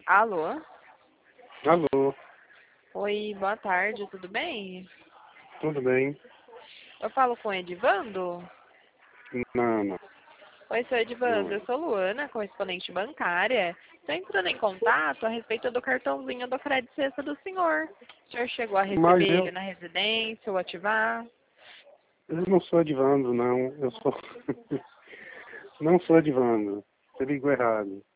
Alô? Alô, Oi, boa tarde, tudo bem? tudo bem? Eu falo com o Edivando? Não, não, Oi, sou Edivando, não eu é. sou Luana, correspondente bancária. Estou entrando em contato a respeito do cartãozinho do Fred Sexta do senhor. O senhor chegou a Mas receber ele na residência ou ativar? eu não sou Edvando, não. Eu sou. Não sou Edvando. Você ligou errado.